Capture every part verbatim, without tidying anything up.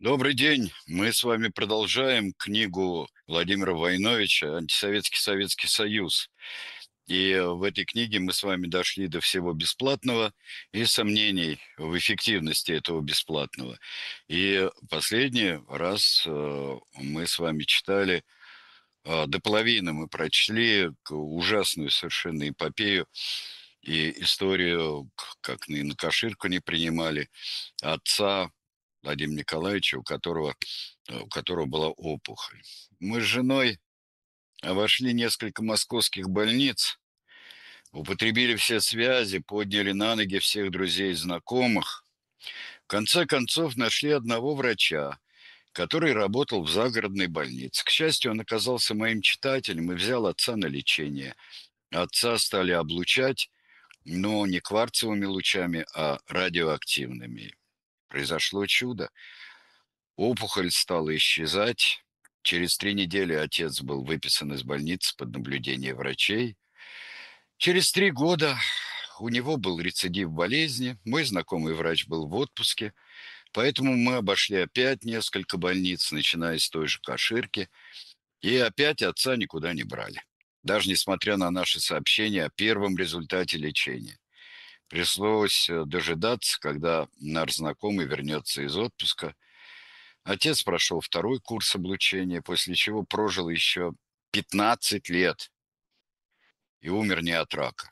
Добрый день. Мы с вами продолжаем книгу Владимира Войновича «Антисоветский Советский Союз». И в этой книге мы с вами дошли до всего бесплатного и сомнений в эффективности этого бесплатного. И последний раз э, мы с вами читали, э, до половины мы прочли к- ужасную совершенно эпопею и историю, к- как на на коширку не принимали отца Владимира Николаевича, у которого, э, у которого была опухоль. Мы с женой обошли несколько московских больниц, употребили все связи, подняли на ноги всех друзей и знакомых. В конце концов нашли одного врача, который работал в загородной больнице. К счастью, он оказался моим читателем и взял отца на лечение. Отца стали облучать, но не кварцевыми лучами, а радиоактивными. Произошло чудо. Опухоль стала исчезать. Через три недели отец был выписан из больницы под наблюдение врачей. Через три года у него был рецидив болезни. Мой знакомый врач был в отпуске, поэтому мы обошли опять несколько больниц, начиная с той же Каширки, и опять отца никуда не брали. Даже несмотря на наши сообщения о первом результате лечения. Пришлось э, дожидаться, когда наш знакомый вернется из отпуска. Отец прошел второй курс облучения, после чего прожил еще пятнадцать лет и умер не от рака.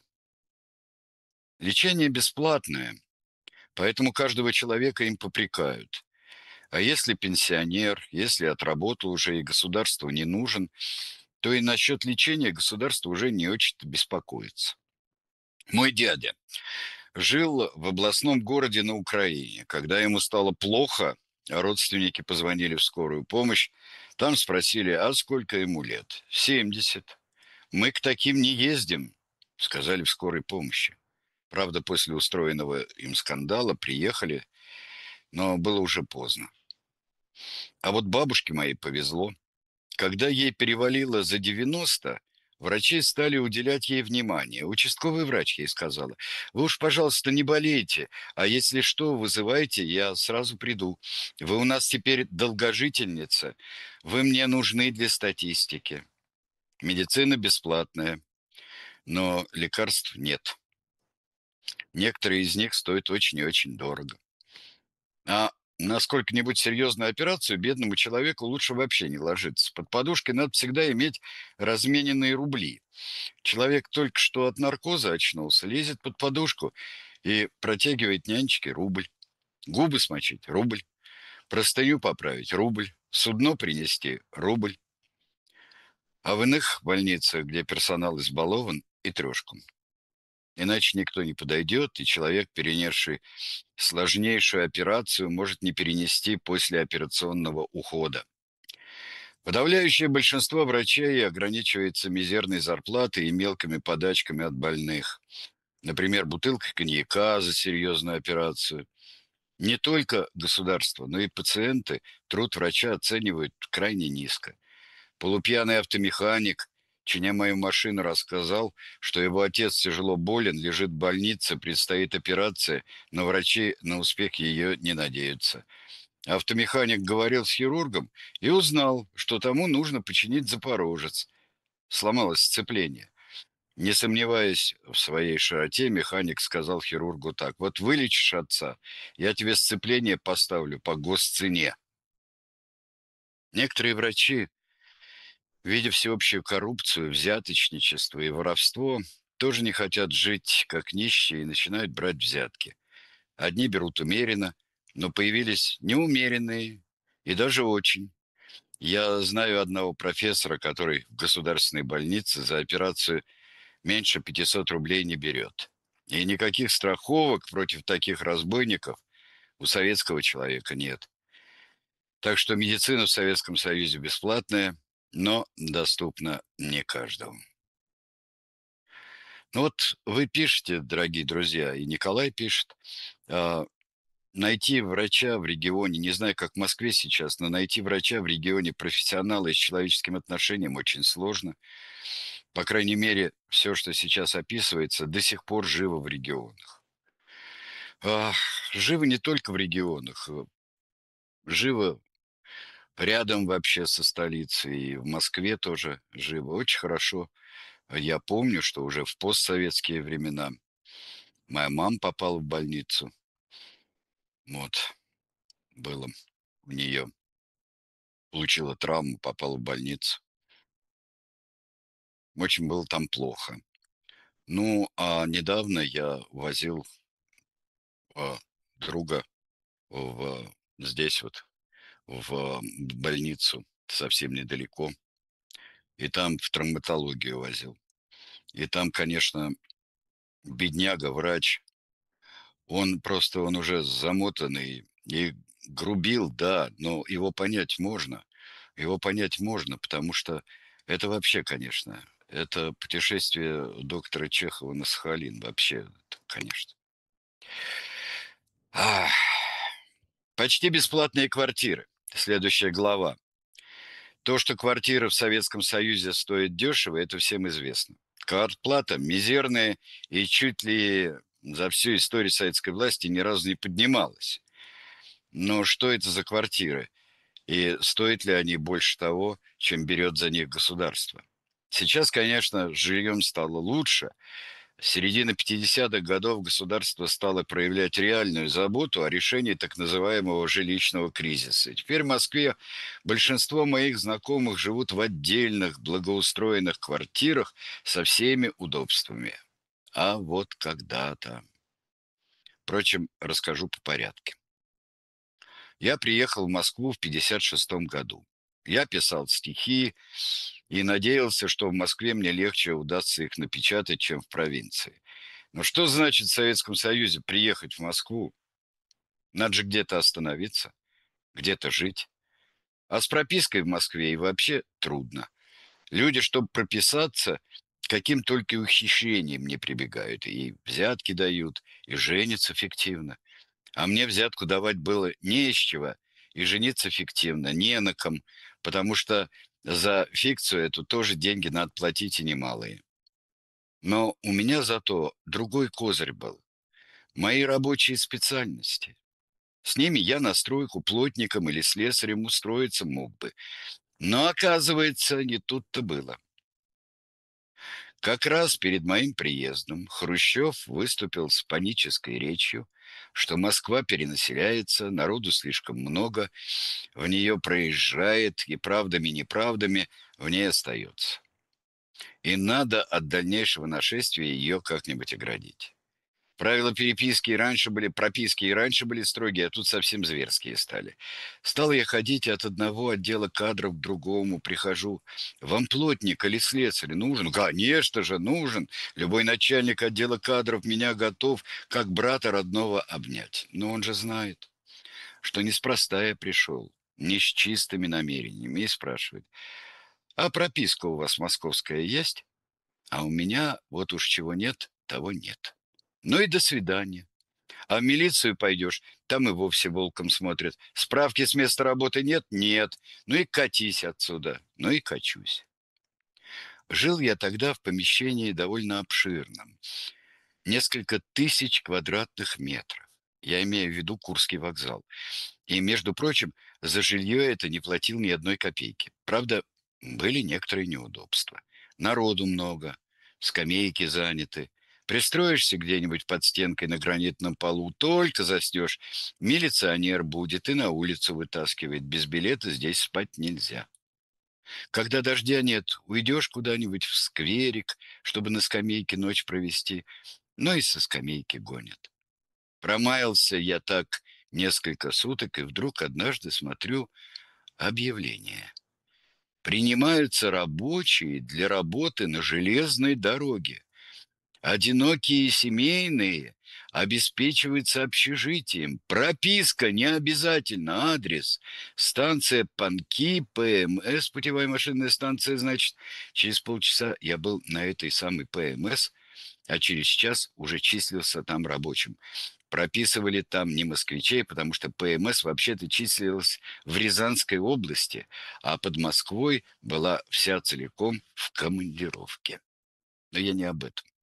Лечение бесплатное, поэтому каждого человека им попрекают. А если пенсионер, если отработал уже и государству не нужен, то и насчет лечения государство уже не очень-то беспокоится. Мой дядя жил в областном городе на Украине. Когда ему стало плохо, а родственники позвонили в скорую помощь, там спросили, а сколько ему лет? Семьдесят. Мы к таким не ездим, сказали в скорой помощи. Правда, после устроенного им скандала приехали, но было уже поздно. А вот бабушке моей повезло. Когда ей перевалило за девяносто, врачи стали уделять ей внимание. Участковый врач ей сказала: вы уж, пожалуйста, не болейте, а если что, вызывайте, я сразу приду. Вы у нас теперь долгожительница, вы мне нужны для статистики. Медицина бесплатная, но лекарств нет. Некоторые из них стоят очень и очень дорого. А на сколько-нибудь серьезную операцию бедному человеку лучше вообще не ложиться. Под подушкой надо всегда иметь размененные рубли. Человек только что от наркоза очнулся, лезет под подушку и протягивает нянечке рубль. Губы смочить – рубль. Простыню поправить – рубль. Судно принести – рубль. А в иных больницах, где персонал избалован, и трешку. Иначе никто не подойдет, и человек, перенесший сложнейшую операцию, может не перенести послеоперационного ухода. Подавляющее большинство врачей ограничивается мизерной зарплатой и мелкими подачками от больных. Например, бутылкой коньяка за серьезную операцию. Не только государство, но и пациенты труд врача оценивают крайне низко. Полупьяный автомеханик, чиня мою машину, рассказал, что его отец тяжело болен, лежит в больнице, предстоит операция, но врачи на успех ее не надеются. Автомеханик говорил с хирургом и узнал, что тому нужно починить запорожец. Сломалось сцепление. Не сомневаясь в своей широте, механик сказал хирургу так: вот вылечишь отца, я тебе сцепление поставлю по госцене. Некоторые врачи, видя всеобщую коррупцию, взяточничество и воровство, тоже не хотят жить как нищие и начинают брать взятки. Одни берут умеренно, но появились неумеренные и даже очень. Я знаю одного профессора, который в государственной больнице за операцию меньше пятисот рублей не берет. И никаких страховок против таких разбойников у советского человека нет. Так что медицина в Советском Союзе бесплатная, но доступна не каждому. Ну вот вы пишете, дорогие друзья, и Николай пишет, а, найти врача в регионе, не знаю, как в Москве сейчас, но найти врача в регионе профессионала и с человеческим отношением очень сложно. По крайней мере, все, что сейчас описывается, до сих пор живо в регионах. А, живо не только в регионах. живо рядом вообще со столицей, и в Москве тоже живо. Очень хорошо. Я помню, что уже в постсоветские времена моя мама попала в больницу. Вот, было у нее. Получила травму, попала в больницу. Очень было там плохо. Ну, а недавно я возил а, друга в, здесь вот, в больницу, совсем недалеко, и там в травматологию возил. И там, конечно, бедняга, врач, он просто, он уже замотанный и грубил, да, но его понять можно. Его понять можно, потому что это вообще, конечно, это путешествие доктора Чехова на Сахалин. Вообще, это, конечно. Ах, почти бесплатные квартиры. Следующая глава. То, что квартира в Советском Союзе стоит дешево, это всем известно. Квартплата мизерная и чуть ли за всю историю советской власти ни разу не поднималась. Но что это за квартиры? И стоят ли они больше того, чем берет за них государство? Сейчас, конечно, с жильем стало лучше. С середины пятидесятых годов государство стало проявлять реальную заботу о решении так называемого жилищного кризиса. И теперь в Москве большинство моих знакомых живут в отдельных благоустроенных квартирах со всеми удобствами. А вот когда-то. Впрочем, расскажу по порядку. Я приехал в Москву в пятьдесят шестом году. Я писал стихи и надеялся, что в Москве мне легче удастся их напечатать, чем в провинции. Но что значит в Советском Союзе приехать в Москву? Надо же где-то остановиться, где-то жить. А с пропиской в Москве и вообще трудно. Люди, чтобы прописаться, каким только ухищрением не прибегают. И взятки дают, и женятся фиктивно. А мне взятку давать было не из чего, и жениться фиктивно, не на ком, потому что за фикцию эту тоже деньги надо платить и немалые. Но у меня зато другой козырь был. Мои рабочие специальности. С ними я на стройку плотником или слесарем устроиться мог бы. Но, оказывается, не тут-то было. Как раз перед моим приездом Хрущев выступил с панической речью, что Москва перенаселяется, народу слишком много, в нее проезжает и правдами-неправдами в ней остается. И надо от дальнейшего нашествия ее как-нибудь оградить. Правила переписки и раньше были, прописки и раньше были строгие, а тут совсем зверские стали. Стал я ходить от одного отдела кадров к другому, прихожу. Вам плотник или слесарь нужен? Конечно же, нужен. Любой начальник отдела кадров меня готов, как брата родного, обнять. Но он же знает, что неспроста я пришел, не с чистыми намерениями, и спрашивает, а прописка у вас московская есть? А у меня вот уж чего нет, того нет. Ну и до свидания. А в милицию пойдешь, там и вовсе волком смотрят. Справки с места работы нет? Нет. Ну и катись отсюда. Ну и качусь. Жил я тогда в помещении довольно обширном. Несколько тысяч квадратных метров. Я имею в виду Курский вокзал. И, между прочим, за жилье это не платил ни одной копейки. Правда, были некоторые неудобства. Народу много, скамейки заняты. Пристроишься где-нибудь под стенкой на гранитном полу, только заснешь, милиционер будет и на улицу вытаскивает. Без билета здесь спать нельзя. Когда дождя нет, уйдешь куда-нибудь в скверик, чтобы на скамейке ночь провести, но и со скамейки гонят. Промаялся я так несколько суток, и вдруг однажды смотрю объявление. Принимаются рабочие для работы на железной дороге. Одинокие и семейные обеспечиваются общежитием. Прописка не обязательно. Адрес. Станция Панки, ПМС, путевая машинная станция, значит. Через полчаса я был на этой самой ПМС, а через час уже числился там рабочим. Прописывали там не москвичей, потому что ПМС вообще-то числилась в Рязанской области, а под Москвой была вся целиком в командировке. Но я не об этом.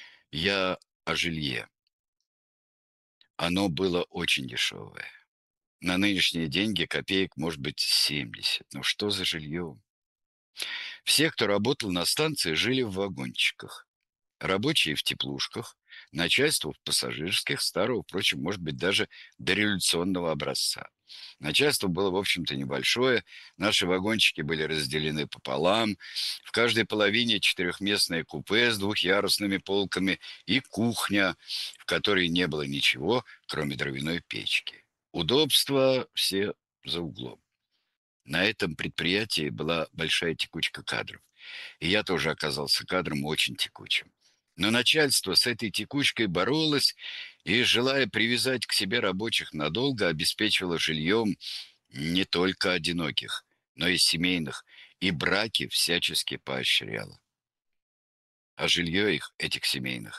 Я о жилье. Оно было очень дешевое. На нынешние деньги копеек может быть семьдесят. Ну что за жилье? Все, кто работал на станции, жили в вагончиках. Рабочие в теплушках, начальство в пассажирских, старого, впрочем, может быть, даже дореволюционного образца. Начальство было, в общем-то, небольшое, наши вагончики были разделены пополам, в каждой половине четырехместное купе с двухъярусными полками и кухня, в которой не было ничего, кроме дровяной печки. Удобства все за углом. На этом предприятии была большая текучка кадров. И я тоже оказался кадром очень текучим. Но начальство с этой текучкой боролось и, желая привязать к себе рабочих надолго, обеспечивало жильем не только одиноких, но и семейных, и браки всячески поощряло. А жилье их, этих семейных,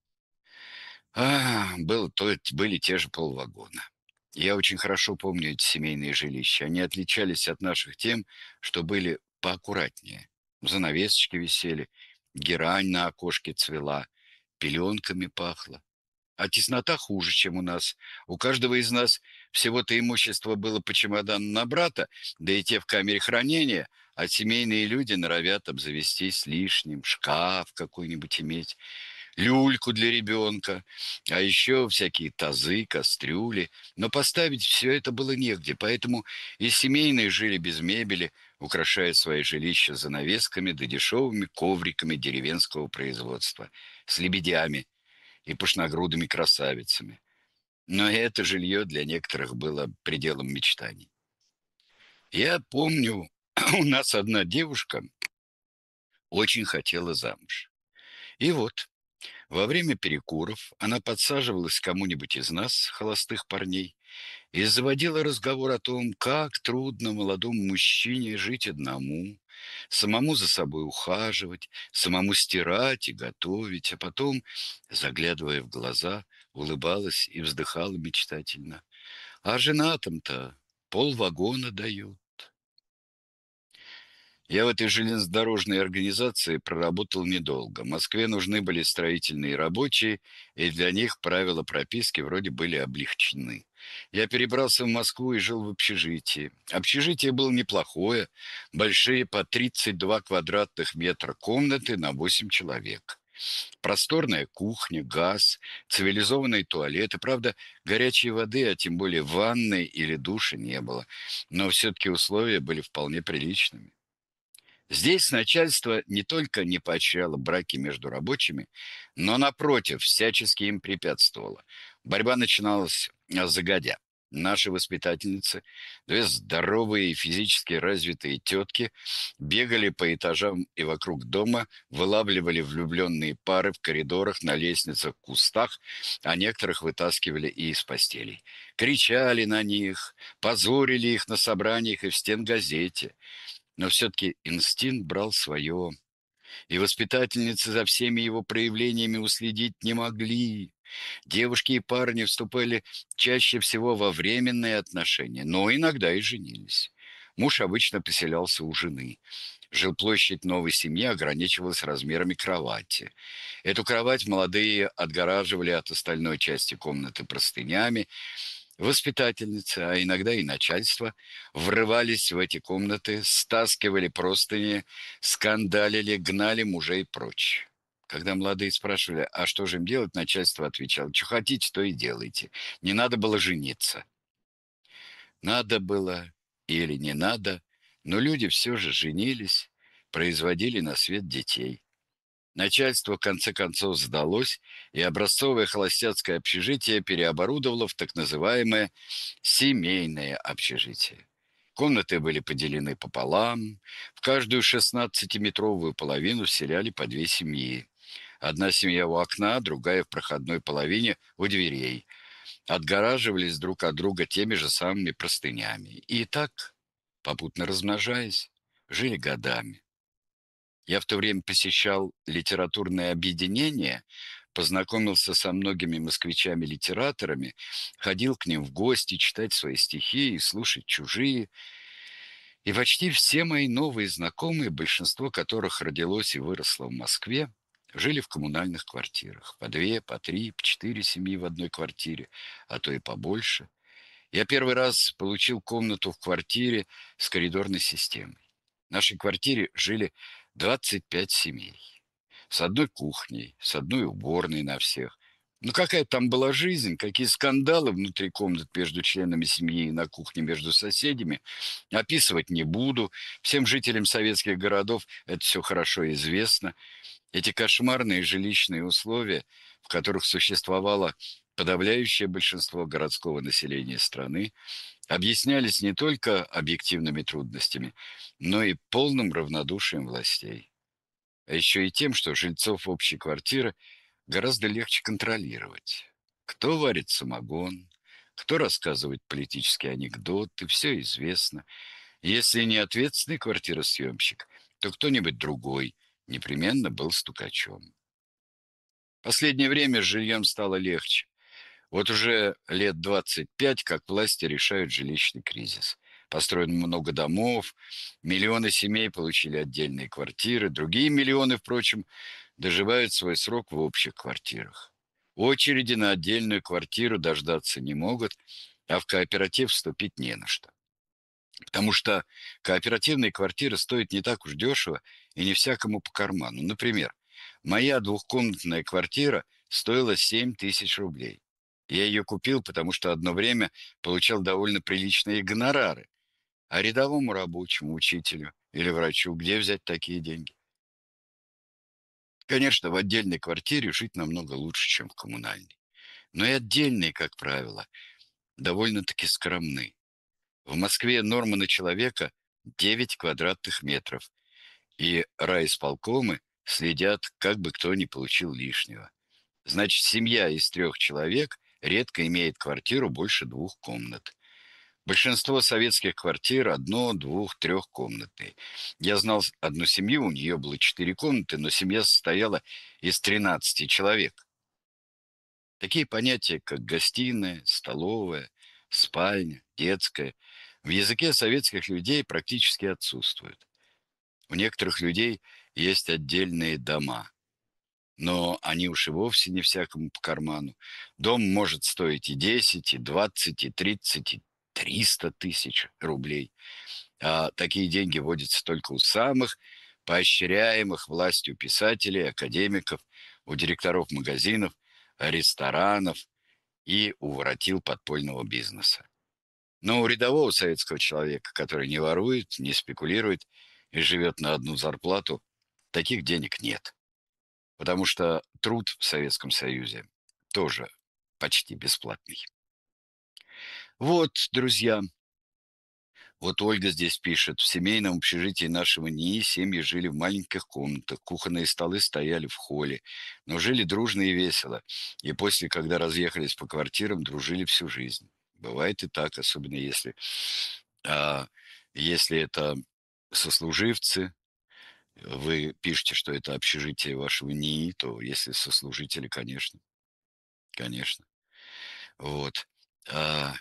а, было, то, были те же полвагона. Я очень хорошо помню эти семейные жилища. Они отличались от наших тем, что были поаккуратнее. Занавесочки висели, герань на окошке цвела, пеленками пахло. А теснота хуже, чем у нас. У каждого из нас всего-то имущество было по чемодану на брата, да и те в камере хранения, а семейные люди норовят обзавестись лишним, шкаф какой-нибудь иметь, люльку для ребенка, а еще всякие тазы, кастрюли. Но поставить все это было негде, поэтому и семейные жили без мебели, украшая свои жилища занавесками да дешевыми ковриками деревенского производства, с лебедями и пышногрудыми красавицами. Но это жилье для некоторых было пределом мечтаний. Я помню, у нас одна девушка очень хотела замуж. И вот, во время перекуров она подсаживалась к кому-нибудь из нас, холостых парней, и заводила разговор о том, как трудно молодому мужчине жить одному, самому за собой ухаживать, самому стирать и готовить, а потом, заглядывая в глаза, улыбалась и вздыхала мечтательно. А женатым-то полвагона дают. Я в этой железнодорожной организации проработал недолго. Москве нужны были строительные рабочие, и для них правила прописки вроде были облегчены. Я перебрался в Москву и жил в общежитии. Общежитие было неплохое, большие по тридцать два квадратных метра комнаты на восемь человек. Просторная кухня, газ, цивилизованные туалеты. Правда, горячей воды, а тем более ванной или душа не было. Но все-таки условия были вполне приличными. Здесь начальство не только не поощряло браки между рабочими, но, напротив, всячески им препятствовало. Борьба начиналась а, загодя. Наши воспитательницы, две здоровые и физически развитые тетки, бегали по этажам и вокруг дома, вылавливали влюбленные пары в коридорах, на лестницах, кустах, а некоторых вытаскивали и из постелей. Кричали на них, позорили их на собраниях и в стенгазете. Но все-таки инстинкт брал свое, и воспитательницы за всеми его проявлениями уследить не могли. Девушки и парни вступали чаще всего во временные отношения, но иногда и женились. Муж обычно поселялся у жены. Жилплощадь новой семьи ограничивалась размерами кровати. Эту кровать молодые отгораживали от остальной части комнаты простынями. Воспитательницы, а иногда и начальство, врывались в эти комнаты, стаскивали простыни, скандалили, гнали мужей прочь. Когда молодые спрашивали, а что же им делать, начальство отвечало, что хотите, то и делайте. Не надо было жениться. Надо было или не надо, но люди все же женились, производили на свет детей. Начальство в конце концов сдалось, и образцовое холостяцкое общежитие переоборудовало в так называемое семейное общежитие. Комнаты были поделены пополам, в каждую шестнадцатиметровую половину вселяли по две семьи. Одна семья у окна, другая в проходной половине у дверей. Отгораживались друг от друга теми же самыми простынями. И так, попутно размножаясь, жили годами. Я в то время посещал литературное объединение, познакомился со многими москвичами-литераторами, ходил к ним в гости читать свои стихи и слушать чужие. И почти все мои новые знакомые, большинство которых родилось и выросло в Москве, жили в коммунальных квартирах. По две, по три, по четыре семьи в одной квартире, а то и побольше. Я первый раз получил комнату в квартире с коридорной системой. В нашей квартире жили двадцать пять семей. С одной кухней, с одной уборной на всех. Ну какая там была жизнь, какие скандалы внутри комнат между членами семьи и на кухне между соседями, описывать не буду. Всем жителям советских городов это все хорошо известно. Эти кошмарные жилищные условия, в которых существовало подавляющее большинство городского населения страны, объяснялись не только объективными трудностями, но и полным равнодушием властей. А еще и тем, что жильцов общей квартиры гораздо легче контролировать. Кто варит самогон, кто рассказывает политические анекдоты, все известно. Если не ответственный квартиросъемщик, то кто-нибудь другой непременно был стукачом. Последнее время с жильем стало легче. Вот уже лет двадцать пять, как власти решают жилищный кризис. Построено много домов, миллионы семей получили отдельные квартиры, другие миллионы, впрочем, доживают свой срок в общих квартирах. Очереди на отдельную квартиру дождаться не могут, а в кооператив вступить не на что. Потому что кооперативные квартиры стоят не так уж дешево и не всякому по карману. Например, моя двухкомнатная квартира стоила семь тысяч рублей. Я ее купил, потому что одно время получал довольно приличные гонорары. А рядовому рабочему, учителю или врачу где взять такие деньги? Конечно, в отдельной квартире жить намного лучше, чем в коммунальной. Но и отдельные, как правило, довольно-таки скромны. В Москве норма на человека девять квадратных метров, и райисполкомы следят, как бы кто ни получил лишнего. Значит, семья из трех человек редко имеет квартиру больше двух комнат. Большинство советских квартир одно-, двух-, трехкомнатные. Я знал одну семью, у нее было четыре комнаты, но семья состояла из тринадцати человек. Такие понятия, как гостиная, столовая, спальня, детская, в языке советских людей практически отсутствуют. У некоторых людей есть отдельные дома, но они уж и вовсе не всякому по карману. Дом может стоить и десять, и двадцать, и тридцать, и триста тысяч рублей. А такие деньги водятся только у самых поощряемых властью писателей, академиков, у директоров магазинов, ресторанов и у воротил подпольного бизнеса. Но у рядового советского человека, который не ворует, не спекулирует и живет на одну зарплату, таких денег нет. Потому что труд в Советском Союзе тоже почти бесплатный. Вот, друзья, вот Ольга здесь пишет. В семейном общежитии нашего НИИ семьи жили в маленьких комнатах. Кухонные столы стояли в холле. Но жили дружно и весело. И после, когда разъехались по квартирам, дружили всю жизнь. Бывает и так, особенно если, а, если это сослуживцы. Вы пишете, что это общежитие вашего НИИ, то если сослужители, конечно, конечно. Вот. А,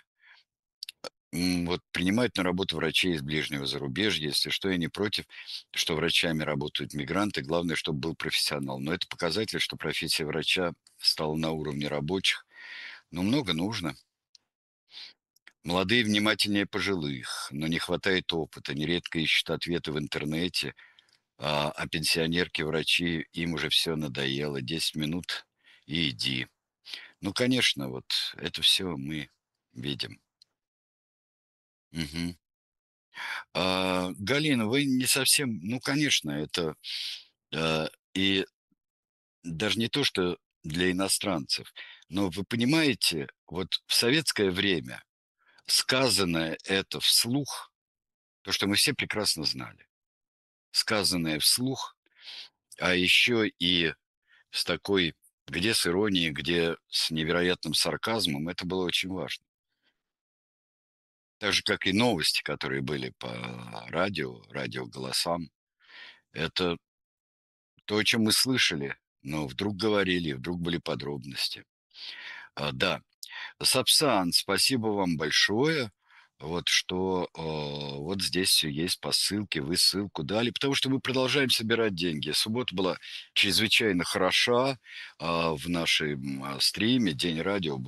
М, Вот принимают на работу врачей из ближнего зарубежья. Если что, я не против, что врачами работают мигранты. Главное, чтобы был профессионал. Но это показатель, что профессия врача стала на уровне рабочих. Но много нужно. Молодые внимательнее пожилых, но не хватает опыта. Нередко ищут ответы в интернете. А, а пенсионерки-врачи, им уже все надоело. Десять минут и иди. Ну, конечно, вот это все мы видим. Мгм. А, Галина, вы не совсем, ну, конечно, это э, и даже не то, что для иностранцев, но вы понимаете, вот в советское время сказанное это вслух, то, что мы все прекрасно знали, сказанное вслух, а еще и с такой, где с иронией, где с невероятным сарказмом, это было очень важно. Так же, как и новости, которые были по радио, радиоголосам, это то, о чем мы слышали, но вдруг говорили, вдруг были подробности. А, да, Сапсан, спасибо вам большое, вот что э, вот здесь все есть по ссылке, вы ссылку дали, потому что мы продолжаем собирать деньги. Суббота была чрезвычайно хороша, а, в нашем а, стриме, День радио был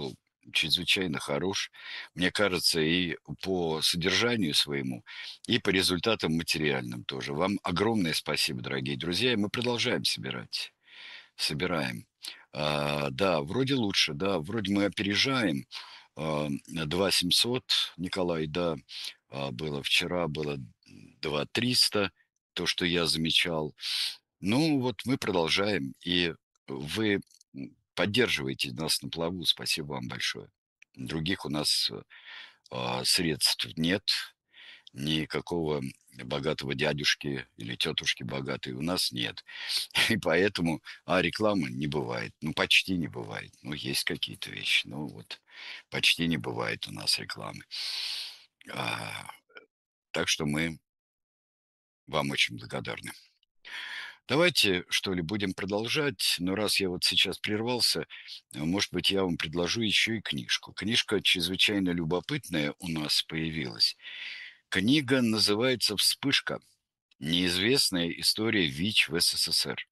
чрезвычайно хорош, мне кажется, и по содержанию своему, и по результатам материальным тоже. Вам огромное спасибо, дорогие друзья, и мы продолжаем собирать. Собираем. А, да, вроде лучше, да, вроде мы опережаем. А, два семьсот, Николай, да, а, было вчера, было два триста, то, что я замечал. Ну, вот мы продолжаем, и вы м, поддерживаете нас на плаву. Спасибо вам большое. Других у нас э, а, средств нет, никакого богатого дядюшки или тетушки богатой у нас нет. И поэтому, а рекламы не бывает, ну, почти не бывает. Ну, есть какие-то вещи, ну, вот, почти не бывает у нас рекламы. А, так что мы вам очень благодарны. Давайте, что ли, будем продолжать. Но раз я вот сейчас прервался, э, может быть, я вам предложу еще и книжку. Книжка чрезвычайно любопытная у нас появилась. Книга называется «Вспышка. Неизвестная история ВИЧ в СССР».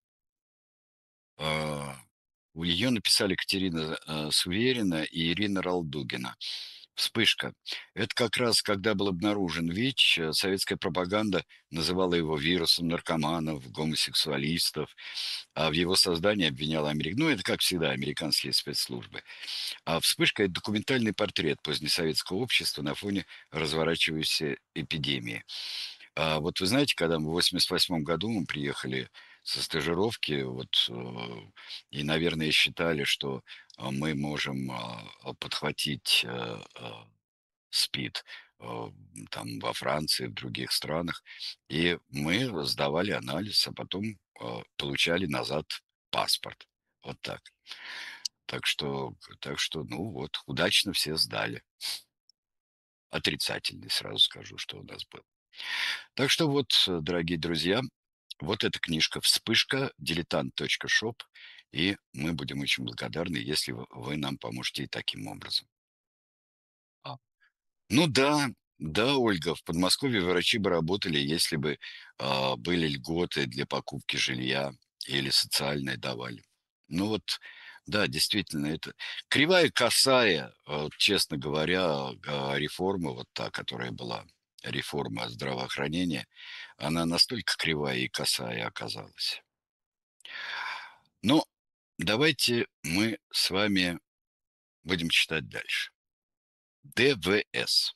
А, Ее написали Катерина э, Суверина и Ирина Ралдугина. Вспышка. Это как раз, когда был обнаружен ВИЧ, э, советская пропаганда называла его вирусом наркоманов, гомосексуалистов, а в его создании обвиняла Америку. Ну, это, как всегда, американские спецслужбы. А «Вспышка» — это документальный портрет позднесоветского общества на фоне разворачивающейся эпидемии. А вот вы знаете, когда мы в восемьдесят восьмом году мы приехали со стажировки, вот, э, и, наверное, считали, что а, мы можем а, а, подхватить э, э, СПИД э, там во Франции, в других странах, и мы сдавали анализ, а потом э, получали назад паспорт. Вот так. Так что, так что, ну вот, удачно все сдали. Отрицательный, сразу скажу, что у нас был. Так что вот, э, дорогие друзья, вот эта книжка «Вспышка», дилетант точка шоп, и мы будем очень благодарны, если вы вы нам поможете и таким образом. А. Ну да, да, Ольга, в Подмосковье врачи бы работали, если бы а, были льготы для покупки жилья или социальные давали. Ну вот, да, действительно, это кривая косая, а, вот честно говоря, а, реформа вот та, которая была, реформа здравоохранения, она настолько кривая и косая оказалась. Но давайте мы с вами будем читать дальше. ДВС.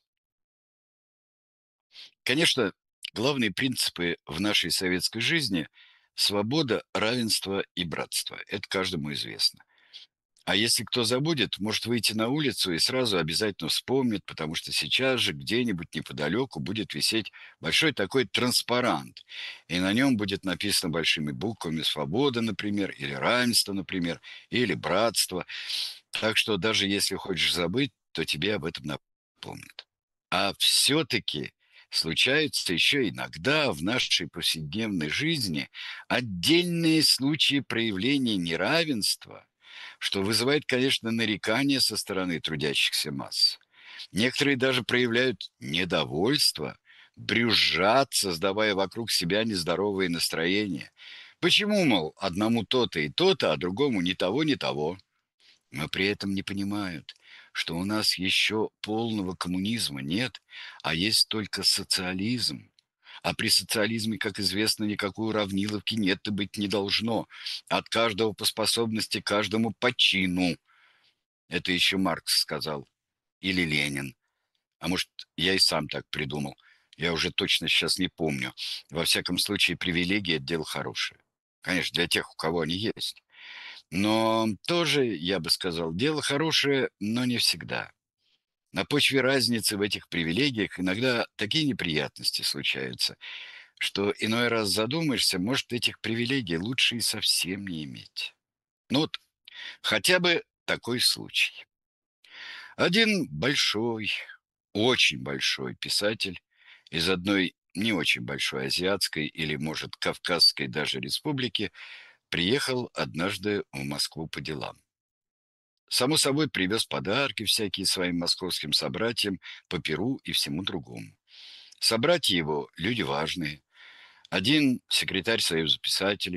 Конечно, главные принципы в нашей советской жизни — свобода, равенство и братство. Это каждому известно. А если кто забудет, может выйти на улицу и сразу обязательно вспомнит, потому что сейчас же где-нибудь неподалеку будет висеть большой такой транспарант. И на нем будет написано большими буквами «Свобода», например, или «Равенство», например, или «Братство». Так что даже если хочешь забыть, то тебе об этом напомнят. А все-таки случаются еще иногда в нашей повседневной жизни отдельные случаи проявления неравенства, что вызывает, конечно, нарекания со стороны трудящихся масс. Некоторые даже проявляют недовольство, брюзжат, создавая вокруг себя нездоровые настроения. Почему, мол, одному то-то и то-то, а другому ни того, ни того? Но при этом не понимают, что у нас еще полного коммунизма нет, а есть только социализм. А при социализме, как известно, никакой уравниловки нет и быть не должно. От каждого по способности, каждому по чину. Это еще Маркс сказал. Или Ленин. А может, я и сам так придумал. Я уже точно сейчас не помню. Во всяком случае, привилегии — это дело хорошее. Конечно, для тех, у кого они есть. Но тоже, я бы сказал, дело хорошее, но не всегда. На почве разницы в этих привилегиях иногда такие неприятности случаются, что иной раз задумаешься, может, этих привилегий лучше и совсем не иметь. Ну вот, хотя бы такой случай. Один большой, очень большой писатель из одной не очень большой азиатской или, может, кавказской даже республики приехал однажды в Москву по делам. Само собой, привез подарки всякие своим московским собратьям по Перу и всему другому. Собратья его — люди важные. Один — секретарь Союза писателей,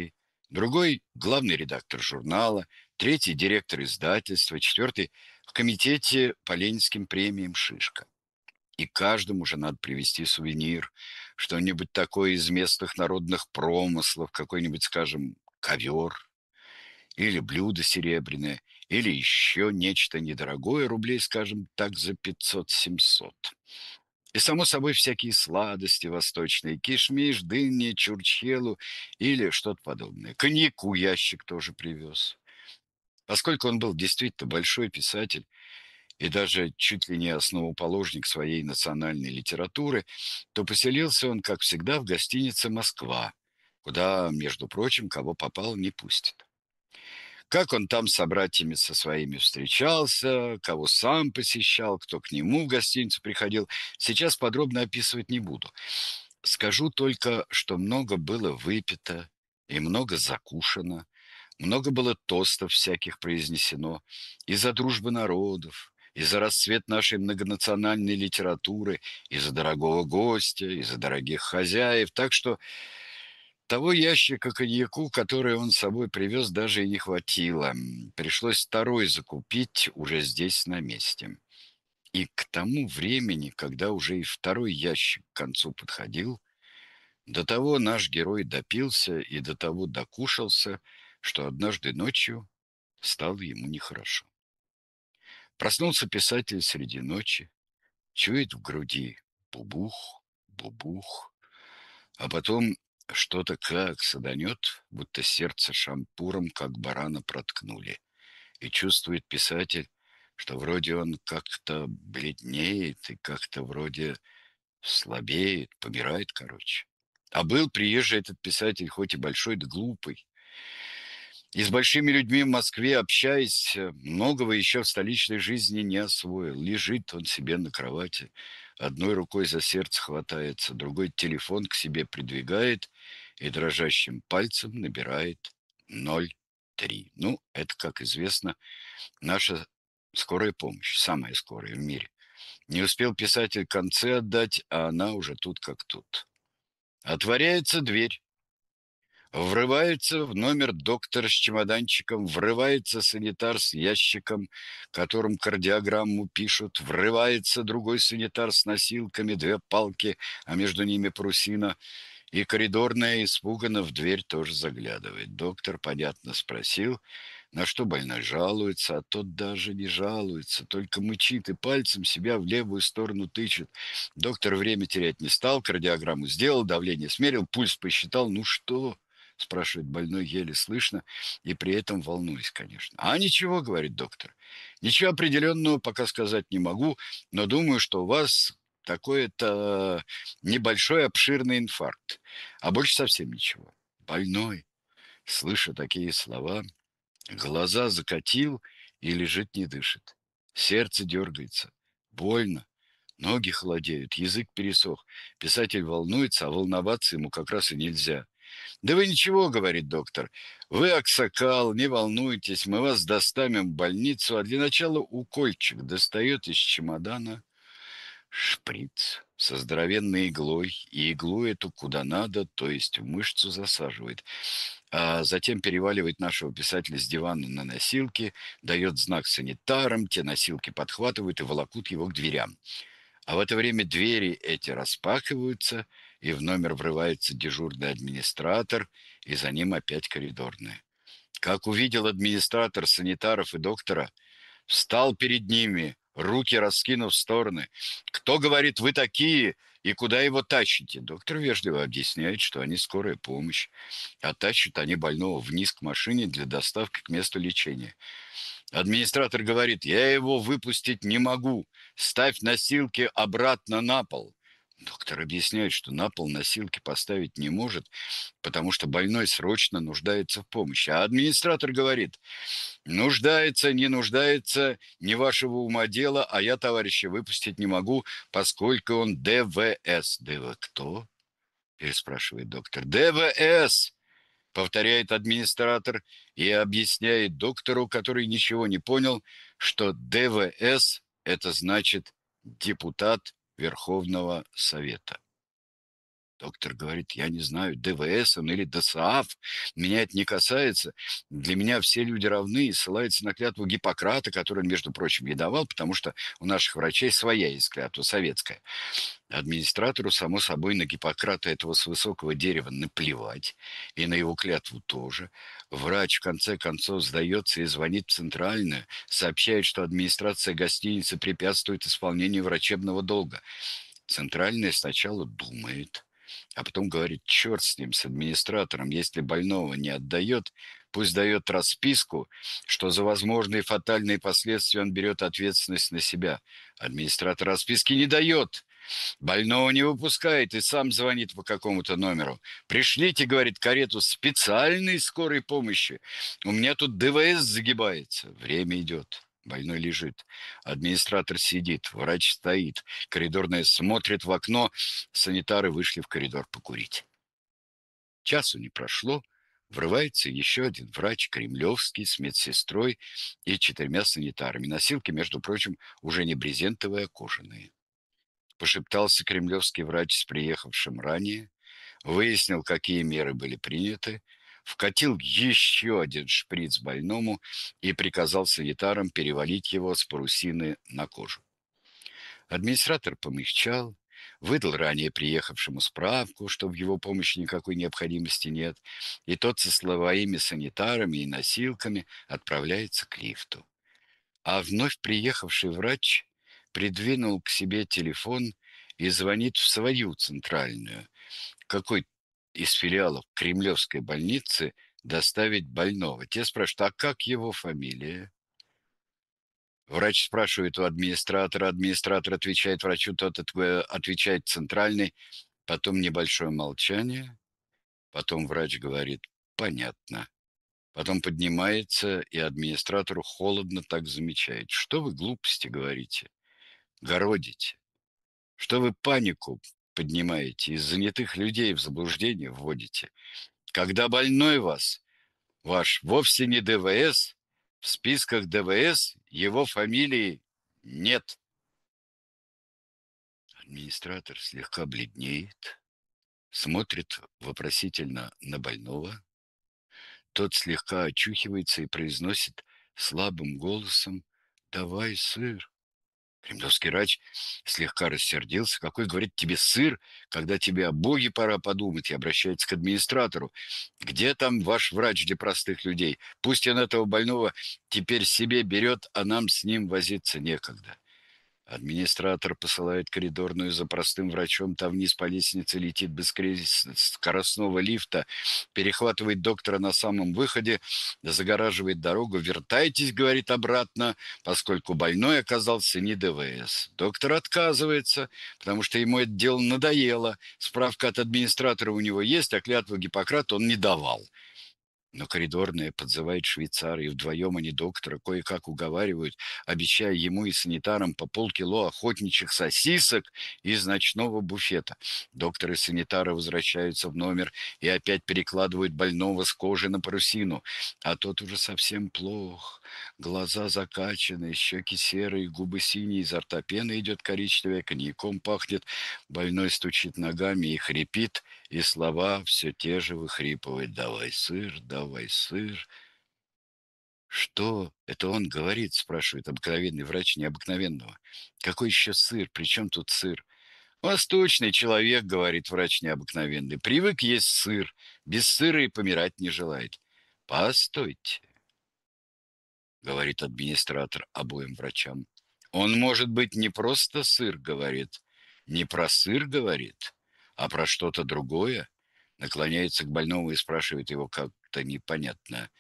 другой — главный редактор журнала, третий — директор издательства, четвертый — в комитете по ленинским премиям «Шишка». И каждому же надо привезти сувенир, что-нибудь такое из местных народных промыслов, какой-нибудь, скажем, ковер или блюдо серебряное, или еще нечто недорогое, рублей, скажем так, за пятьсот-семьсот. И, само собой, всякие сладости восточные, кишмиш, дыни, чурчхелу или что-то подобное. Коньяку ящик тоже привез. Поскольку он был действительно большой писатель и даже чуть ли не основоположник своей национальной литературы, то поселился он, как всегда, в гостинице «Москва», куда, между прочим, кого попал, не пустит. Как он там с собратьями со своими встречался, кого сам посещал, кто к нему в гостиницу приходил, сейчас подробно описывать не буду. Скажу только, что много было выпито и много закушено, много было тостов всяких произнесено и за дружбу народов, и за расцвет нашей многонациональной литературы, и за дорогого гостя, и за дорогих хозяев. Так что того ящика коньяку, который он с собой привез, даже и не хватило. М, Пришлось второй закупить уже здесь на месте. И к тому времени, когда уже и второй ящик к концу подходил, до того наш герой допился и до того докушался, что однажды ночью стало ему нехорошо. Проснулся писатель среди ночи, чует в груди бубух, бубух, а потом что-то как саданет, будто сердце шампуром, как барана, проткнули. И чувствует писатель, что вроде он как-то бледнеет и как-то вроде слабеет, помирает, короче. А был приезжий этот писатель, хоть и большой, да глупый. И с большими людьми в Москве, общаясь, э, многого еще в столичной жизни не освоил. Лежит он себе на кровати, одной рукой за сердце хватается, другой телефон к себе придвигает и дрожащим пальцем набирает ноль три. Ну, это, как известно, наша скорая помощь, самая скорая в мире. Не успел писатель концы отдать, а она уже тут как тут. Отворяется дверь. Врывается в номер доктор с чемоданчиком, врывается санитар с ящиком, которым кардиограмму пишут, врывается другой санитар с носилками, две палки, а между ними парусина, и коридорная испуганно в дверь тоже заглядывает. Доктор, понятно, спросил, на что больной жалуется, а тот даже не жалуется, только мычит и пальцем себя в левую сторону тычет. Доктор время терять не стал, кардиограмму сделал, давление смерил, пульс посчитал. «Ну что?» — спрашивает больной еле слышно и при этом волнуясь, конечно. «А ничего, — говорит доктор, — ничего определенного пока сказать не могу, но думаю, что у вас такой-то небольшой обширный инфаркт, а больше совсем ничего». Больной, слыша такие слова, глаза закатил и лежит не дышит. Сердце дергается. Больно. Ноги холодеют, язык пересох. Писатель волнуется, а волноваться ему как раз и нельзя. «Да вы ничего, — говорит доктор, — вы аксакал, не волнуйтесь, мы вас доставим в больницу, а для начала укольчик достает из чемодана шприц со здоровенной иглой, и иглу эту куда надо, то есть в мышцу засаживает, а затем переваливает нашего писателя с дивана на носилки, дает знак санитарам, те носилки подхватывают и волокут его к дверям. А в это время двери эти распахиваются, и в номер врывается дежурный администратор, и за ним опять коридорная. Как увидел администратор санитаров и доктора, встал перед ними, руки раскинув в стороны. «Кто, — говорит, — вы такие, и куда его тащите?» Доктор вежливо объясняет, что они скорая помощь, а тащат они больного вниз к машине для доставки к месту лечения. Администратор говорит: «Я его выпустить не могу. Ставь носилки обратно на пол». Доктор объясняет, что на пол носилки поставить не может, потому что больной срочно нуждается в помощи. А администратор говорит: «Нуждается, не нуждается, не вашего ума дело, а я товарища выпустить не могу, поскольку он ДВС». «ДВ кто?» — переспрашивает доктор. «ДВС!» — повторяет администратор и объясняет доктору, который ничего не понял, что ДВС — это значит депутат Верховного Совета. Доктор говорит: я не знаю, ДВС он или ДСААФ, меня это не касается. Для меня все люди равны, и ссылается на клятву Гиппократа, которую он, между прочим, не давал, потому что у наших врачей своя есть клятва, советская. Администратору, само собой, на Гиппократа этого с высокого дерева наплевать, и на его клятву тоже. Врач, в конце концов, сдается и звонит в центральную, сообщает, что администрация гостиницы препятствует исполнению врачебного долга. Центральная сначала думает, а потом говорит: черт с ним, с администратором, если больного не отдает, пусть дает расписку, что за возможные фатальные последствия он берет ответственность на себя. Администратор расписки не дает, больного не выпускает и сам звонит по какому-то номеру. Пришлите, говорит, карету специальной скорой помощи. У меня тут ДВС загибается. Время идет. Больной лежит. Администратор сидит, врач стоит. Коридорная смотрит в окно. Санитары вышли в коридор покурить. Часу не прошло. Врывается еще один врач, кремлевский, с медсестрой и четырьмя санитарами. Носилки, между прочим, уже не брезентовые, а кожаные. Пошептался кремлевский врач с приехавшим ранее, выяснил, какие меры были приняты, вкатил еще один шприц больному и приказал санитарам перевалить его с парусины на кожу. Администратор помягчал, выдал ранее приехавшему справку, что в его помощи никакой необходимости нет, и тот со своими санитарами и носилками отправляется к лифту. А вновь приехавший врач придвинул к себе телефон и звонит в свою центральную. Какой из филиалов Кремлевской больницы доставить больного? Те спрашивают: а как его фамилия? Врач спрашивает у администратора, администратор отвечает врачу, тот отвечает центральный, потом небольшое молчание, потом врач говорит: понятно. Потом поднимается и администратору холодно так замечает: что вы глупости говорите, городите, что вы панику поднимаете, из занятых людей в заблуждение вводите, когда больной вас, ваш, вовсе не ДВС, в списках ДВС его фамилии нет. Администратор слегка бледнеет, смотрит вопросительно на больного. Тот слегка очухивается и произносит слабым голосом: давай сыр. Кремлевский врач слегка рассердился. Какой, говорит, тебе сыр, когда тебе о Боге пора подумать, и обращается к администратору. Где там ваш врач для простых людей? Пусть он этого больного теперь себе берет, а нам с ним возиться некогда. Администратор посылает коридорную за простым врачом, та вниз по лестнице летит без скоростного лифта, перехватывает доктора на самом выходе, загораживает дорогу. Вертайтесь, говорит, обратно, поскольку больной оказался не ДВС. Доктор отказывается, потому что ему это дело надоело. Справка от администратора у него есть, а клятву Гиппократа он не давал. Но коридорная подзывает швейцара, и вдвоем они доктора кое-как уговаривают, обещая ему и санитарам по полкило охотничьих сосисок из ночного буфета. Доктор и санитары возвращаются в номер и опять перекладывают больного с кожи на парусину. А тот уже совсем плох. Глаза закачаны, щеки серые, губы синие, изо рта пена идет коричневая, коньяком пахнет. Больной стучит ногами и хрипит, и слова все те же выхрипывает: давай сыр, давай сыр. Что это он говорит, спрашивает обыкновенный врач необыкновенного. Какой еще сыр? При чем тут сыр? Восточный человек, говорит врач необыкновенный, привык есть сыр, без сыра и помирать не желает. Постойте, говорит администратор обоим врачам. Он может быть не просто сыр, говорит, не про сыр говорит, а про что-то другое. Наклоняется к больному и спрашивает его как-то непонятно.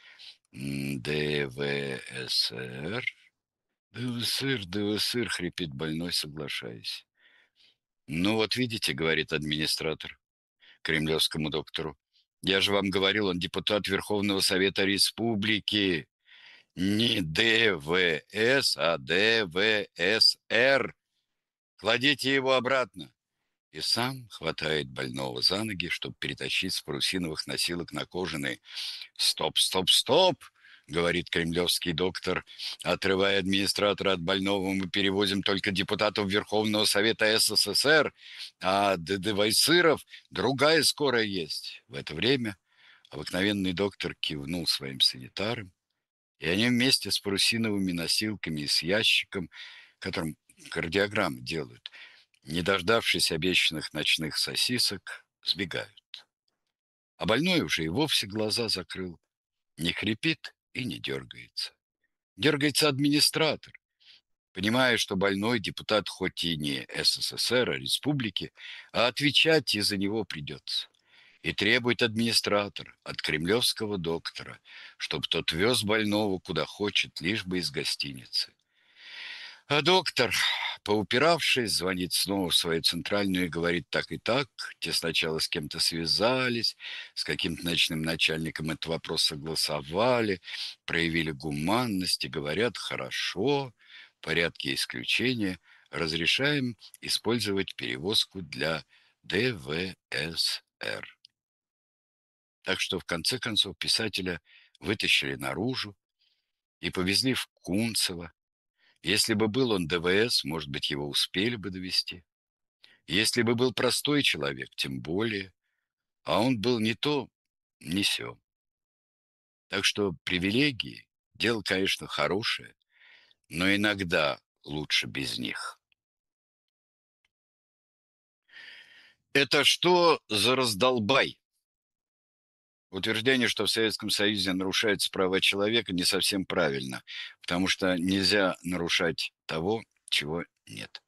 ДВСР? ДВСР, ДВСР, хрипит больной, соглашаясь. Ну вот видите, говорит администратор кремлевскому доктору, я же вам говорил, он депутат Верховного Совета Республики. Не ДВС, а ДВСР. Кладите его обратно. И сам хватает больного за ноги, чтобы перетащить с парусиновых носилок на кожаные. Стоп, стоп, стоп, говорит кремлевский доктор, отрывая администратора от больного, мы перевозим только депутатов Верховного Совета СССР, а девайсыров другая скорая есть. В это время обыкновенный доктор кивнул своим санитарам, и они вместе с парусиновыми носилками и с ящиком, которым кардиограммы делают, не дождавшись обещанных ночных сосисок, сбегают. А больной уже и вовсе глаза закрыл, не хрипит и не дергается. Дергается администратор, понимая, что больной депутат хоть и не СССР, а республики, а отвечать из-за него придется. И требует администратор от кремлевского доктора, чтобы тот вез больного куда хочет, лишь бы из гостиницы. А доктор, поупиравшись, звонит снова в свою центральную и говорит так и так. Те сначала с кем-то связались, с каким-то ночным начальником этот вопрос согласовали, проявили гуманность и говорят, хорошо, в порядке исключения, разрешаем использовать перевозку для ДВСР. Так что в конце концов писателя вытащили наружу и повезли в Кунцево. Если бы был он ДВС, может быть, его успели бы довести. Если бы был простой человек, тем более. А он был не то, не сё. Так что привилегии — дело, конечно, хорошее, но иногда лучше без них. Это что за раздолбай? Утверждение, что в Советском Союзе нарушаются права человека, не совсем правильно, потому что нельзя нарушать того, чего нет.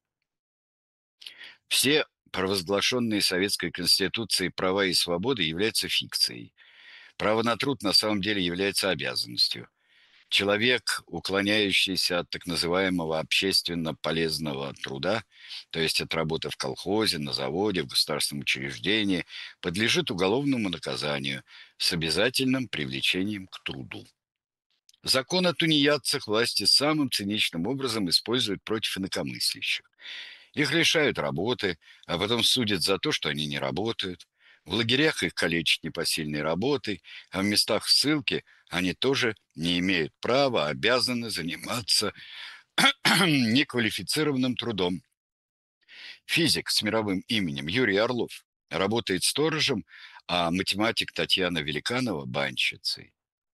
Все провозглашенные Советской Конституцией права и свободы являются фикцией. Право на труд на самом деле является обязанностью. Человек, уклоняющийся от так называемого общественно полезного труда, то есть от работы в колхозе, на заводе, в государственном учреждении, подлежит уголовному наказанию с обязательным привлечением к труду. Закон о тунеядцах власти самым циничным образом используют против инакомыслящих. Их лишают работы, а потом судят за то, что они не работают. В лагерях их калечат непосильной работой, а в местах ссылки они тоже не имеют права, а обязаны заниматься неквалифицированным трудом. Физик с мировым именем Юрий Орлов работает сторожем, а математик Татьяна Великанова — банщицей.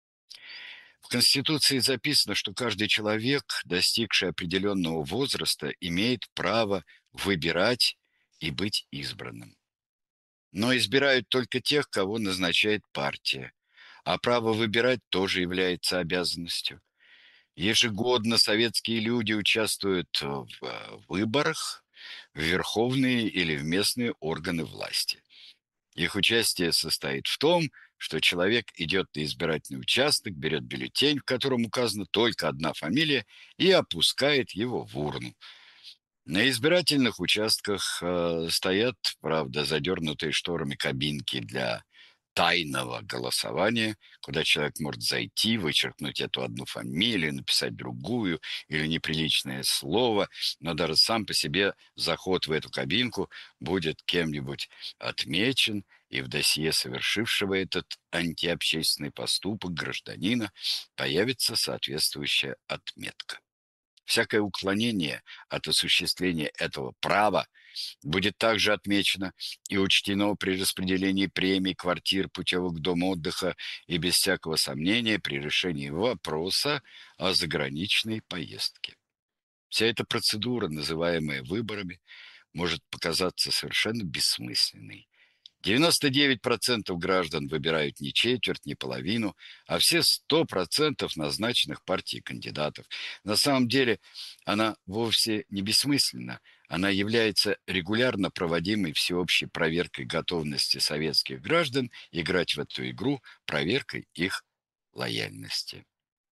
В Конституции записано, что каждый человек, достигший определенного возраста, имеет право выбирать и быть избранным. Но избирают только тех, кого назначает партия. А право выбирать тоже является обязанностью. Ежегодно советские люди участвуют в э, выборах в верховные или в местные органы власти. Их участие состоит в том, что человек идет на избирательный участок, берет бюллетень, в котором указана только одна фамилия, и опускает его в урну. На избирательных участках э, стоят, правда, задернутые шторами кабинки для тайного голосования, куда человек может зайти, вычеркнуть эту одну фамилию, написать другую или неприличное слово, но даже сам по себе заход в эту кабинку будет кем-нибудь отмечен, и в досье совершившего этот антиобщественный поступок гражданина появится соответствующая отметка. Всякое уклонение от осуществления этого права будет также отмечено и учтено при распределении премий, квартир, путевок в дом отдыха и без всякого сомнения при решении вопроса о заграничной поездке. Вся эта процедура, называемая выборами, может показаться совершенно бессмысленной. девяносто девять процентов граждан выбирают не четверть, не половину, а все сто процентов назначенных партией кандидатов. На самом деле она вовсе не бессмысленна. Она является регулярно проводимой всеобщей проверкой готовности советских граждан играть в эту игру, проверкой их лояльности.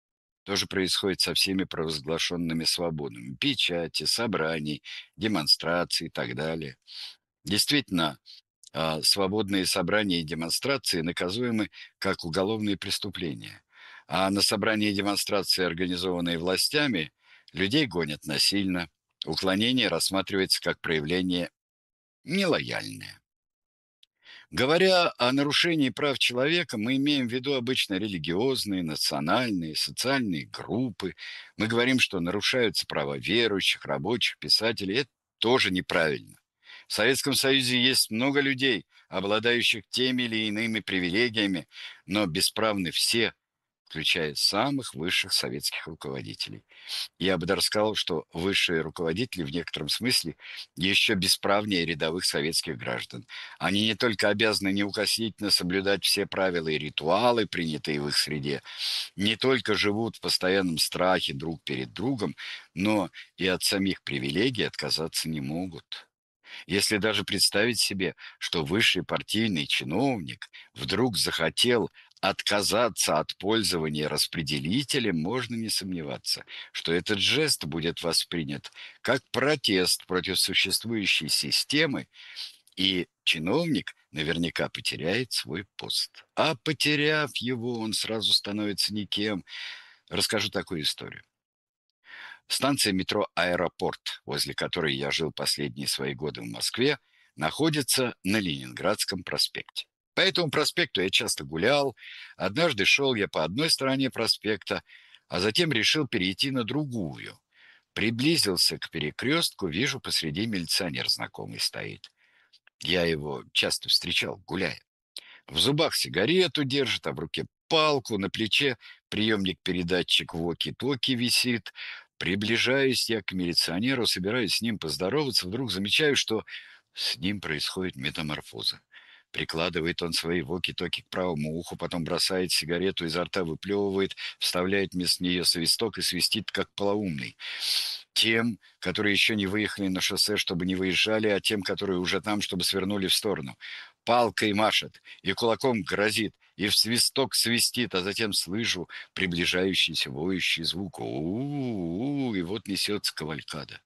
То же происходит со всеми провозглашенными свободами: печати, собраний, демонстраций и так далее. Действительно, а, свободные собрания и демонстрации наказуемы как уголовные преступления. А на собрания и демонстрации, организованные властями, людей гонят насильно. Уклонение рассматривается как проявление нелояльное. Говоря о нарушении прав человека, мы имеем в виду обычно религиозные, национальные, социальные группы. Мы говорим, что нарушаются права верующих, рабочих, писателей. Это тоже неправильно. В Советском Союзе есть много людей, обладающих теми или иными привилегиями, но бесправны все, включая самых высших советских руководителей. Я бы даже сказал, что высшие руководители в некотором смысле еще бесправнее рядовых советских граждан. Они не только обязаны неукоснительно соблюдать все правила и ритуалы, принятые в их среде, не только живут в постоянном страхе друг перед другом, но и от самих привилегий отказаться не могут. Если даже представить себе, что высший партийный чиновник вдруг захотел отказаться от пользования распределителем, можно не сомневаться, что этот жест будет воспринят как протест против существующей системы, и чиновник наверняка потеряет свой пост. А потеряв его, он сразу становится никем. Расскажу такую историю. Станция метро «Аэропорт», возле которой я жил последние свои годы в Москве, находится на Ленинградском проспекте. По этому проспекту я часто гулял. Однажды шел я по одной стороне проспекта, а затем решил перейти на другую. Приблизился к перекрестку, вижу, посреди милиционер знакомый стоит. Я его часто встречал, гуляя. В зубах сигарету держит, а в руке палку, на плече приемник-передатчик воки-токи висит. Приближаюсь я к милиционеру, собираюсь с ним поздороваться, вдруг замечаю, что с ним происходит метаморфоза. Прикладывает он свои воки-токи к правому уху, потом бросает сигарету изо рта, выплевывает, вставляет вместо нее свисток и свистит, как полоумный. Тем, которые еще не выехали на шоссе, чтобы не выезжали, а тем, которые уже там, чтобы свернули в сторону. Палкой машет и кулаком грозит, и в свисток свистит, а затем слышу приближающийся воющий звук. У-у-у, и вот несется кавалькада.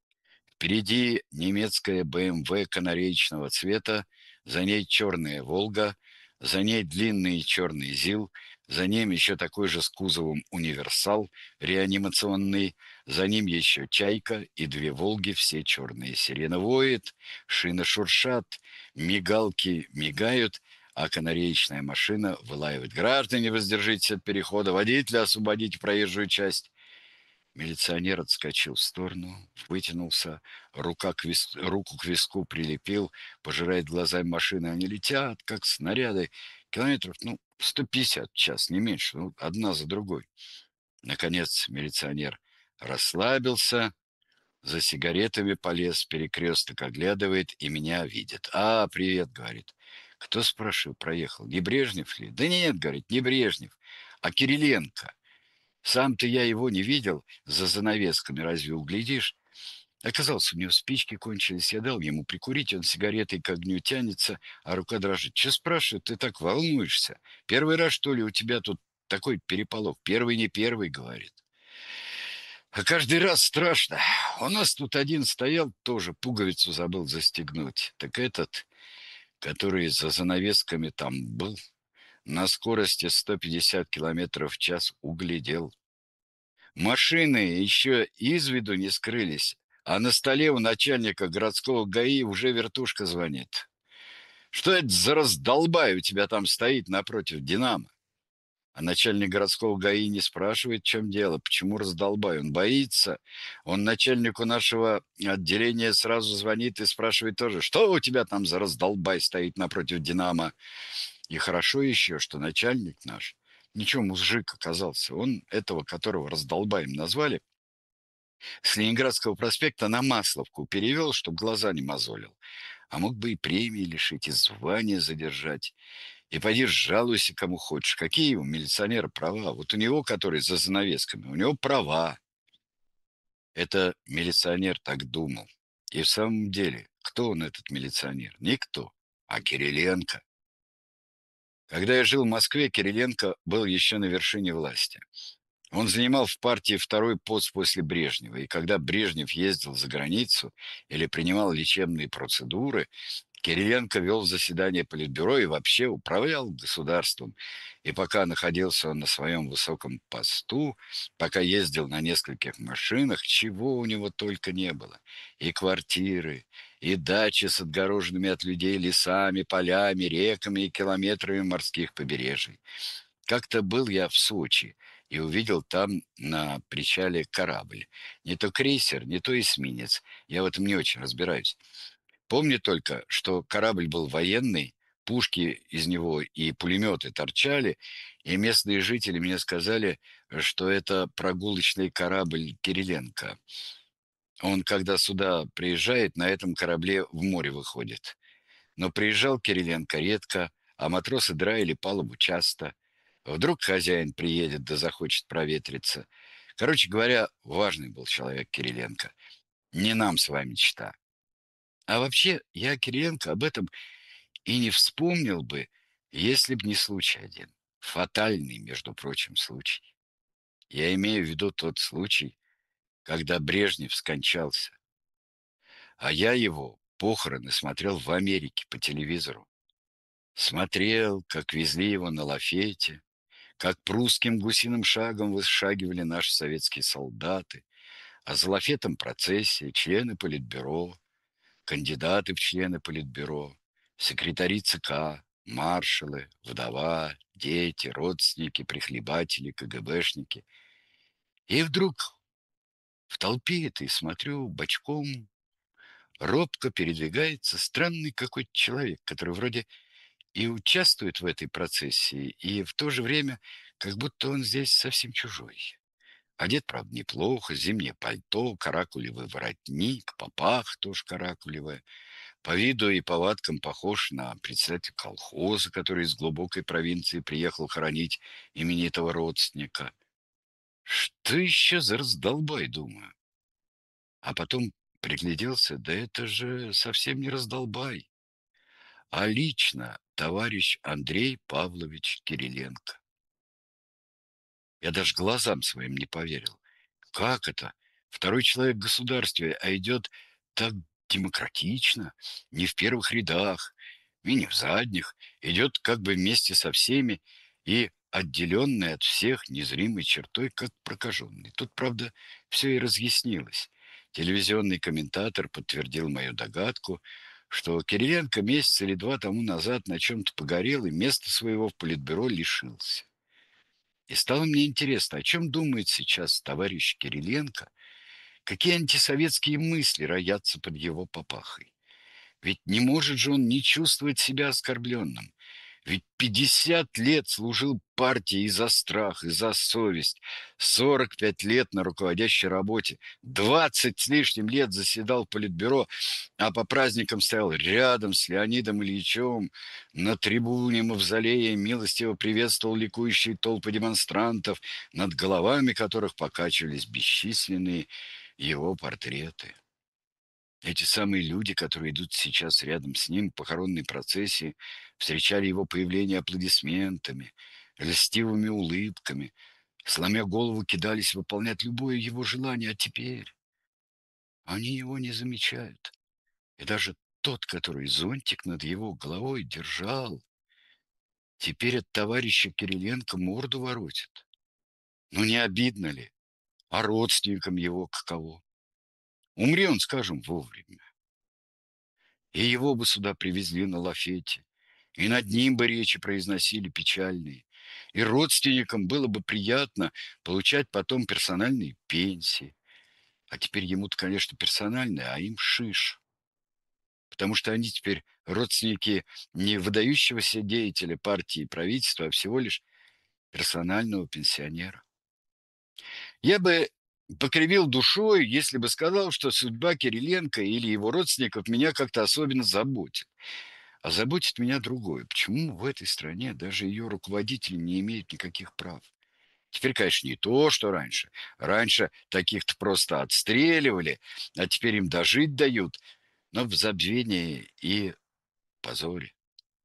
Впереди немецкая бэ эм вэ канареечного цвета, за ней черная «Волга», за ней длинный черный ЗИЛ, за ним еще такой же с кузовом «Универсал» реанимационный, за ним еще «Чайка» и две «Волги», все черные. Сирена воет, шины шуршат, мигалки мигают, а канареечная машина вылаивает: «Граждане, воздержитесь от перехода, водителя освободите проезжую часть». Милиционер отскочил в сторону, вытянулся, рука к вис- руку к виску прилепил, пожирает глазами машины. Они летят, как снаряды, километров, ну, сто пятьдесят в час, не меньше, ну, одна за другой. Наконец милиционер расслабился, за сигаретами полез, перекресток оглядывает и меня видит. «А, привет», — говорит. «Кто, спрашиваю, проехал? Не Брежнев ли?» «Да нет», — говорит, — «не Брежнев, а Кириленко». Сам-то я его не видел за занавесками, разве углядишь? Оказалось, у него спички кончились, я дал ему прикурить, он сигаретой к огню тянется, а рука дрожит. Че, спрашивает, ты так волнуешься? Первый раз, что ли, у тебя тут такой переполох? Первый не первый, говорит. А каждый раз страшно. У нас тут один стоял, тоже пуговицу забыл застегнуть. Так этот, который за занавесками там был, на скорости сто пятьдесят километров в час углядел. Машины еще из виду не скрылись, а на столе у начальника городского ГАИ уже вертушка звонит. «Что это за раздолбай у тебя там стоит напротив «Динамо»?» А начальник городского ГАИ не спрашивает, в чем дело, почему раздолбай. Он боится. Он начальнику нашего отделения сразу звонит и спрашивает тоже: «Что у тебя там за раздолбай стоит напротив «Динамо»?» И хорошо еще, что начальник наш, ничего, мужик оказался, он этого, которого раздолбаем назвали, с Ленинградского проспекта на Масловку перевел, чтобы глаза не мозолил. А мог бы и премии лишить, и звания задержать. И поди жалуйся, кому хочешь. Какие у милиционера права? Вот у него, который за занавесками, у него права. Это милиционер так думал. И в самом деле, кто он, этот милиционер? Никто. А Кириленко. Когда я жил в Москве, Кириленко был еще на вершине власти. Он занимал в партии второй пост после Брежнева, и когда Брежнев ездил за границу или принимал лечебные процедуры, Кириленко вел заседание Политбюро и вообще управлял государством. И пока находился он на своем высоком посту, пока ездил на нескольких машинах, чего у него только не было. И квартиры, и дачи с отгороженными от людей лесами, полями, реками и километрами морских побережий. Как-то был я в Сочи и увидел там на причале корабль. Не то крейсер, не то эсминец. Я в этом не очень разбираюсь. Помню только, что корабль был военный, пушки из него и пулеметы торчали, и местные жители мне сказали, что это прогулочный корабль Кириленко. Он, когда сюда приезжает, на этом корабле в море выходит. Но приезжал Кириленко редко, а матросы драили палубу часто. Вдруг хозяин приедет да захочет проветриться. Короче говоря, важный был человек Кириленко. Не нам с вами чита. А вообще, я Кириленко об этом и не вспомнил бы, если б не случай один. Фатальный, между прочим, случай. Я имею в виду тот случай, когда Брежнев скончался, а я его похороны смотрел в Америке по телевизору. Смотрел, как везли его на лафете, как прусским гусиным шагом вышагивали наши советские солдаты, а за лафетом процессия, члены политбюро, кандидаты в члены политбюро, секретари ЦК, маршалы, вдова, дети, родственники, прихлебатели, КГБшники. И вдруг в толпе этой, смотрю, бочком робко передвигается странный какой-то человек, который вроде и участвует в этой процессии, и в то же время как будто он здесь совсем чужой. Одет, правда, неплохо, зимнее пальто, каракулевый воротник, папах тоже каракулевая. По виду и повадкам похож на председателя колхоза, который из глубокой провинции приехал хоронить именитого родственника. Что еще за раздолбай, думаю? А потом пригляделся, да это же совсем не раздолбай, а лично товарищ Андрей Павлович Кириленко. Я даже глазам своим не поверил. Как это? Второй человек в государстве, а идет так демократично, не в первых рядах и не в задних, идет как бы вместе со всеми и отделенный от всех незримой чертой, как прокаженный. Тут, правда, все и разъяснилось. Телевизионный комментатор подтвердил мою догадку, что Кириленко месяц или два тому назад на чем-то погорел и места своего в политбюро лишился. И стало мне интересно, о чем думает сейчас товарищ Кириленко, какие антисоветские мысли роятся под его папахой. Ведь не может же он не чувствовать себя оскорбленным. Ведь пятьдесят лет служил партии и за страх, и за совесть. сорок пять лет на руководящей работе. двадцать с лишним лет заседал в политбюро, а по праздникам стоял рядом с Леонидом Ильичем. На трибуне мавзолея милостиво приветствовал ликующие толпы демонстрантов, над головами которых покачивались бесчисленные его портреты. Эти самые люди, которые идут сейчас рядом с ним в похоронной процессии, встречали его появление аплодисментами, льстивыми улыбками, сломя голову, кидались выполнять любое его желание, а теперь они его не замечают. И даже тот, который зонтик над его головой держал, теперь от товарища Кириленко морду воротит. Ну не обидно ли? А родственникам его каково? Умри он, скажем, вовремя. И его бы сюда привезли на лафете, и над ним бы речи произносили печальные, и родственникам было бы приятно получать потом персональные пенсии. А теперь ему-то, конечно, персональные, а им шиш. Потому что они теперь родственники не выдающегося деятеля партии и правительства, а всего лишь персонального пенсионера. Я бы покривил душой, если бы сказал, что судьба Кириленко или его родственников меня как-то особенно заботит. А заботит меня другое. Почему в этой стране даже ее руководители не имеют никаких прав? Теперь, конечно, не то, что раньше. Раньше таких-то просто отстреливали, а теперь им дожить дают, но в забвении и позоре.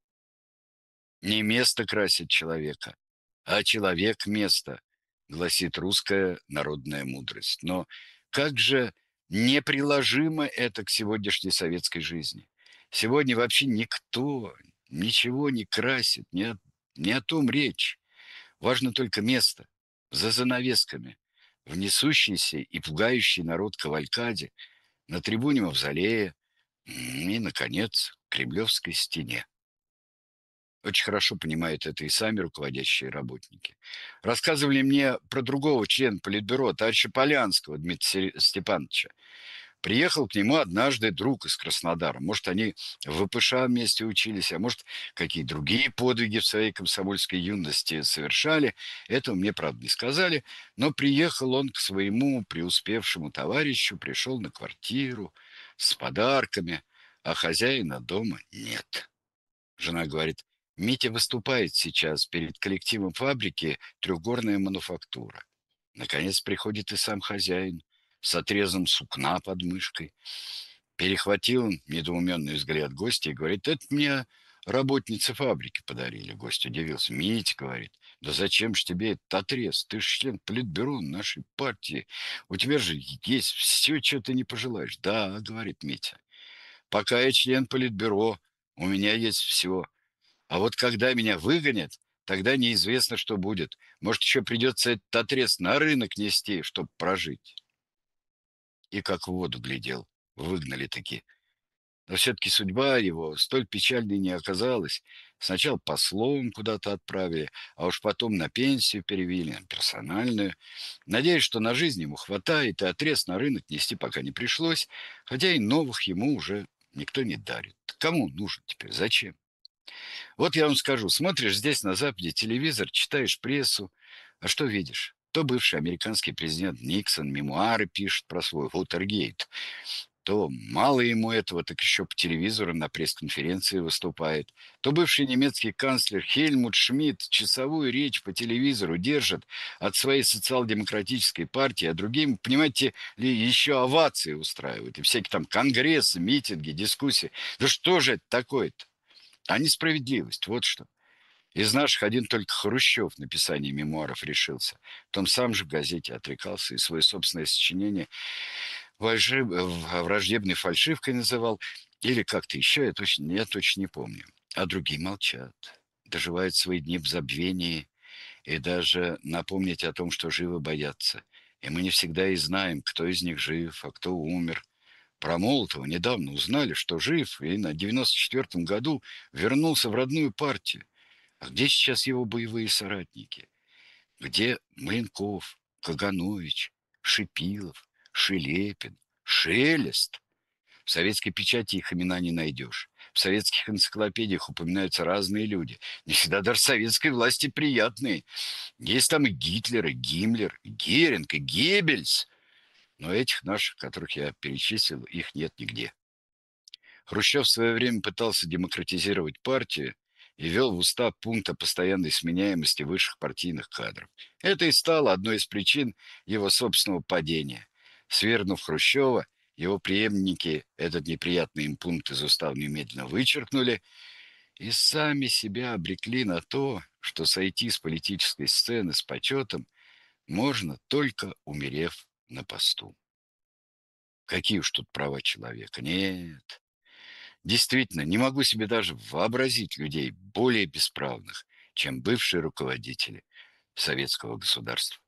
Не место красит человека, а человек место, гласит русская народная мудрость. Но как же неприложимо это к сегодняшней советской жизни? Сегодня вообще никто ничего не красит, не о, не о том речь. Важно только место, за занавесками, в несущейся и пугающей народ кавалькаде, на трибуне мавзолея, М, И, наконец, к Кремлевской стене. Очень хорошо понимают это и сами руководящие работники. Рассказывали мне про другого члена Политбюро, товарища Полянского Дмитрия Се- Степановича. Приехал к нему однажды друг из Краснодара. Может, они в вэ пэ ша вместе учились, а может, какие другие подвиги в своей комсомольской юности совершали. Этого мне, правда, не сказали. Но приехал он к своему преуспевшему товарищу, пришел на квартиру с подарками, а хозяина дома нет. Жена говорит: Митя выступает сейчас перед коллективом фабрики «Трехгорная мануфактура». Наконец приходит и сам хозяин с отрезом сукна под мышкой. Перехватил он недоуменный взгляд гостя и говорит: это мне работницы фабрики подарили. Гость удивился. Митя, говорит, да зачем ж тебе этот отрез? Ты же член политбюро нашей партии. У тебя же есть все, что ты не пожелаешь. Да, говорит Митя, пока я член политбюро, у меня есть все. А вот когда меня выгонят, тогда неизвестно, что будет. Может, еще придется этот отрез на рынок нести, чтобы прожить. И как в воду глядел. Выгнали таки. Но все-таки судьба его столь печальной не оказалась. Сначала послом куда-то отправили, а уж потом на пенсию перевели, на персональную. Надеюсь, что на жизнь ему хватает, и отрез на рынок нести пока не пришлось, хотя и новых ему уже никто не дарит. Кому он нужен теперь? Зачем? Вот я вам скажу, смотришь здесь на Западе телевизор, читаешь прессу, а что видишь? То бывший американский президент Никсон мемуары пишет про свой Вотергейт, то мало ему этого, так еще по телевизору на пресс-конференции выступает. То бывший немецкий канцлер Хельмут Шмидт часовую речь по телевизору держит от своей социал-демократической партии, а другим, понимаете ли, еще овации устраивают. И всякие там конгрессы, митинги, дискуссии. Да что же это такое-то? А несправедливость, вот что. Из наших один только Хрущев в написании мемуаров решился. Том сам же в газете отрекался и свое собственное сочинение вражи- в- враждебной фальшивкой называл. Или как-то еще, я точно, я точно не помню. А другие молчат. Доживают свои дни в забвении. И даже напомнить о том, что живы, боятся. И мы не всегда и знаем, кто из них жив, а кто умер. Про Молотова недавно узнали, что жив, и на девяносто четвертом году вернулся в родную партию. А где сейчас его боевые соратники? Где Маленков, Каганович, Шипилов, Шелепин, Шелест? В советской печати их имена не найдешь. В советских энциклопедиях упоминаются разные люди. Не всегда даже советской власти приятные. Есть там и Гитлер, и Гиммлер, и Геринг, и Геббельс. Но этих наших, которых я перечислил, их нет нигде. Хрущев в свое время пытался демократизировать партию и ввел в устав пункт о постоянной сменяемости высших партийных кадров. Это и стало одной из причин его собственного падения. Свергнув Хрущева, его преемники этот неприятный им пункт из устава немедленно вычеркнули и сами себя обрекли на то, что сойти с политической сцены с почетом можно, только умерев на посту. Какие уж тут права человека? Нет. Действительно, не могу себе даже вообразить людей более бесправных, чем бывшие руководители советского государства.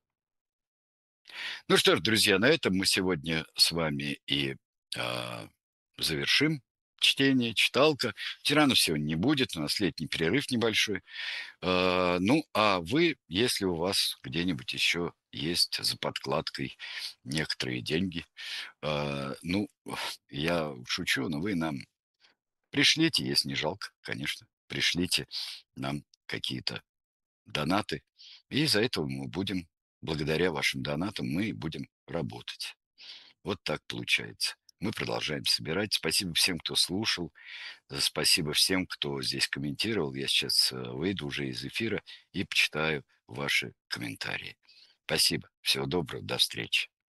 Ну что ж, друзья, на этом мы сегодня с вами и а, завершим чтение, читалка. Тиранов сегодня не будет, у нас летний перерыв небольшой. А, ну, а вы, если у вас где-нибудь еще есть за подкладкой некоторые деньги, а, ну, я шучу, но вы нам пришлите, если не жалко, конечно. Пришлите нам какие-то донаты. И из-за этого мы будем, благодаря вашим донатам, мы будем работать. Вот так получается. Мы продолжаем собирать. Спасибо всем, кто слушал. Э, Спасибо всем, кто здесь комментировал. Я сейчас э, выйду уже из эфира и почитаю ваши комментарии. Спасибо. Всего доброго. До встречи.